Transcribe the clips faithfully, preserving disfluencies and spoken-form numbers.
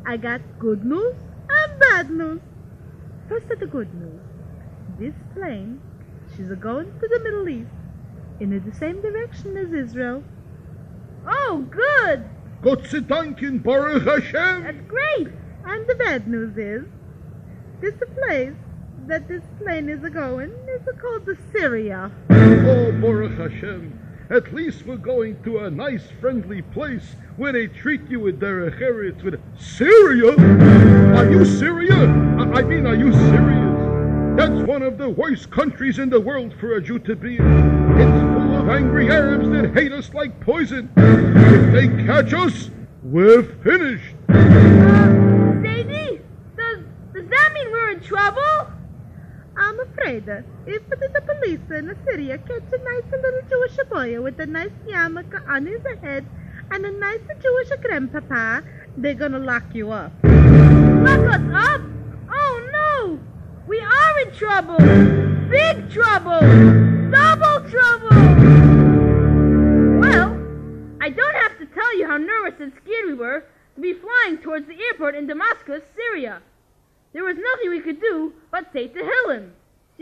I got good news and bad news. First of the good news. This plane, she's a-going to the Middle East, in the same direction as Israel. Oh, good! Gott sei Dank, Baruch Hashem! That's great! And the bad news is, this place that this plane is a-going is called the Syria. Oh, Baruch Hashem! At least we're going to a nice, friendly place where they treat you with their heritage with Syria? Are you Syria? I, I mean, are you serious? That's one of the worst countries in the world for a Jew to be in. It's full of angry Arabs that hate us like poison. If they catch us, we're finished. Uh, Sadie, does, does that mean we're in trouble? I'm afraid that if the police in Syria catch a nice little Jewish boy with a nice yarmulke on his head and a nice Jewish grandpapa, they're gonna lock you up. Lock us up? Oh no! We are in trouble! Big trouble! Double trouble! Well, I don't have to tell you how nervous and scared we were to be flying towards the airport in Damascus, Syria. There was nothing we could do but say to Helen.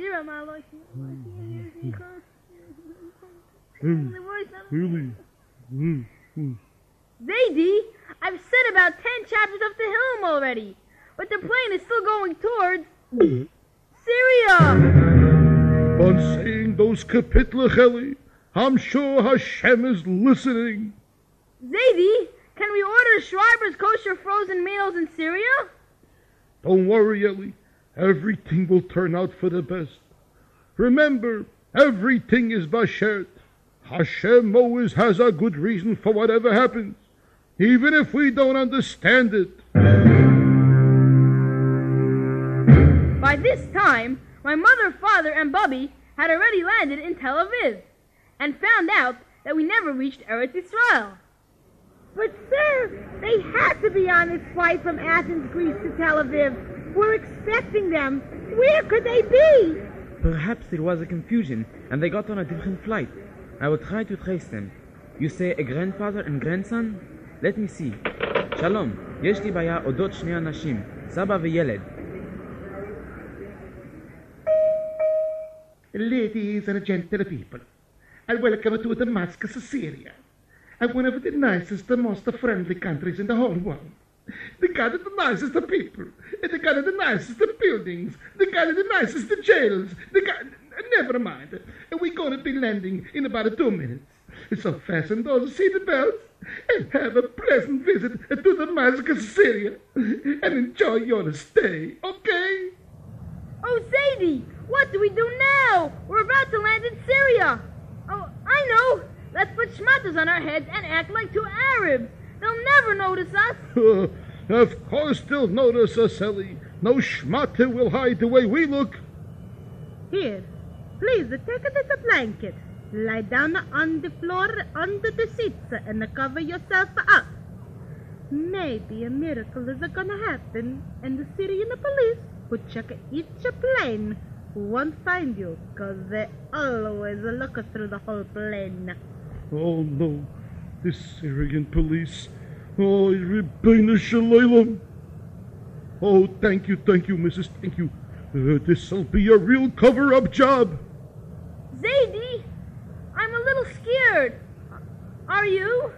Zadie, I've said about ten chapters of Tehillim already, but the plane is still going towards Syria. On saying those kapitle, Heli, I'm sure Hashem is listening. Zadie, can we order Schreiber's kosher frozen meals in Syria? Don't worry, Ellie. Everything will turn out for the best. Remember, everything is bashert. Hashem always has a good reason for whatever happens, even if we don't understand it. By this time, my mother, father, and Bubby had already landed in Tel Aviv and found out that we never reached Eretz Israel. But, sir, they had to be on this flight from Athens, Greece to Tel Aviv. We're expecting them. Where could they be? Perhaps there was a confusion and they got on a different flight. I will try to trace them. You say a grandfather and grandson? Let me see. Shalom, יש לי בעיה אודות שני אנשים, סבא וילד. Ladies and gentle people, and welcome to Damascus, Syria, and one of the nicest and most friendly countries in the whole world. They got the nicest people, and they got the nicest buildings, they got the nicest jails, they got... Never mind, we're going to be landing in about two minutes. So fasten those seatbelts and have a pleasant visit to Damascus, Syria, and enjoy your stay, okay? Oh, Sadie, what do we do now? We're about to land in Syria. Oh, I know. Let's put schmatters on our heads and act like two Arabs. They'll never notice us. Uh, of course they'll notice us, Ellie. No schmatter will hide the way we look. Here, please take this blanket. Lie down on the floor under the seats and cover yourself up. Maybe a miracle is gonna happen and the Syrian police who check each plane won't find you, cause they always look through the whole plane. Oh no, the Syrian police. Oh, Rebbeinu Shalom. Oh, thank you, thank you, Missus Thank you. Uh, this'll be a real cover-up job. Zadie, I'm a little scared. Are you?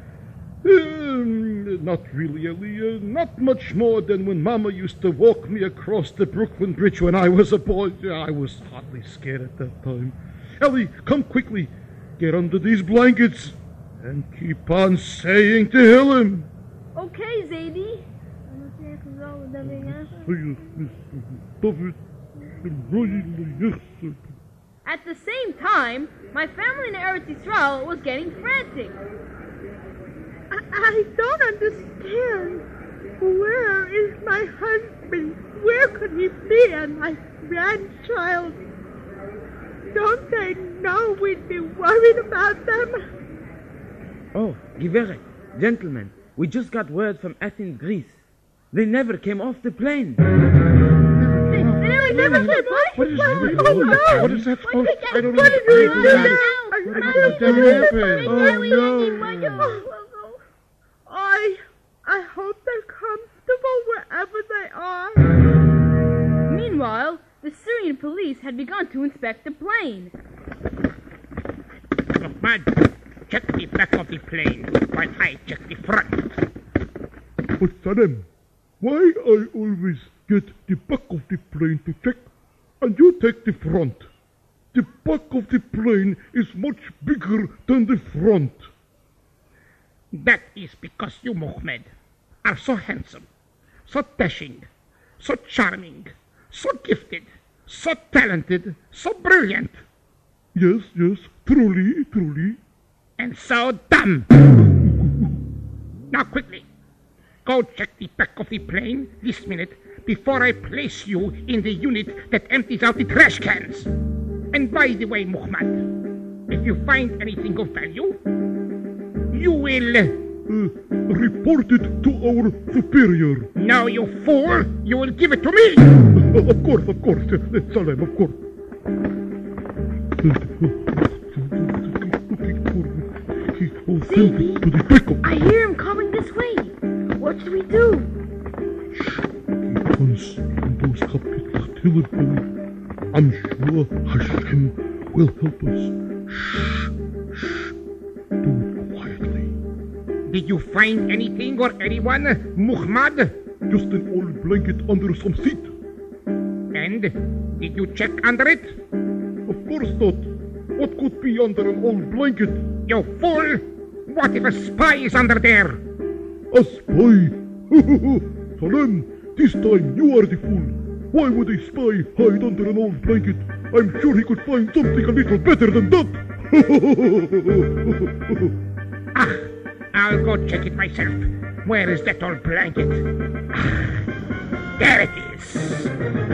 Um, not really, Ellie. Uh, not much more than when Mama used to walk me across the Brooklyn Bridge when I was a boy. I was hardly scared at that time. Ellie, come quickly. Get under these blankets and keep on saying Tehillim. Okay, Zadie. At the same time, my family in Eretz Yisrael was getting frantic. I, I don't understand. Where is my husband? Where could he be and my grandchild? Don't they know we'd be worried about them? Oh, Giveret, gentlemen, we just got word from Athens, Greece. They never came off the plane. They, they never came off? What is Oh, oh, no. What is that supposed to... I don't What did we do now? What did happen? Oh, no. I, I hope there comes comfortable wherever they are. Meanwhile, the Syrian police had begun to inspect the plane. Muhammad, check the back of the plane while I check the front. But Saddam, why I always get the back of the plane to check and you take the front? The back of the plane is much bigger than the front. That is because you, Muhammad, are so handsome, so dashing, so charming, so gifted, so talented, so brilliant. Yes, yes, truly, truly. And so dumb. Now quickly, go check the back of the plane this minute before I place you in the unit that empties out the trash cans. And by the way, Muhammad, if you find anything of value, you will... Uh, report it to our superior. No, you fool! You will give it to me! Uh, of course, of course, uh, Salem, of course. Sadie, to the back of... I hear him coming this way. What should we do? Shh, keep us on those cupcakes till it goes. I'm sure Hashem will help us. Shh, shh, do it quietly. Did you find anything or anyone, Muhammad? Just an old blanket under some seat. And did you check under it? Of course not. What could be under an old blanket? You fool! What if a spy is under there? A spy? Salem, this time you are the fool. Why would a spy hide under an old blanket? I'm sure he could find something a little better than that. Ah, I'll go check it myself. Where is that old blanket? Ah, there it is.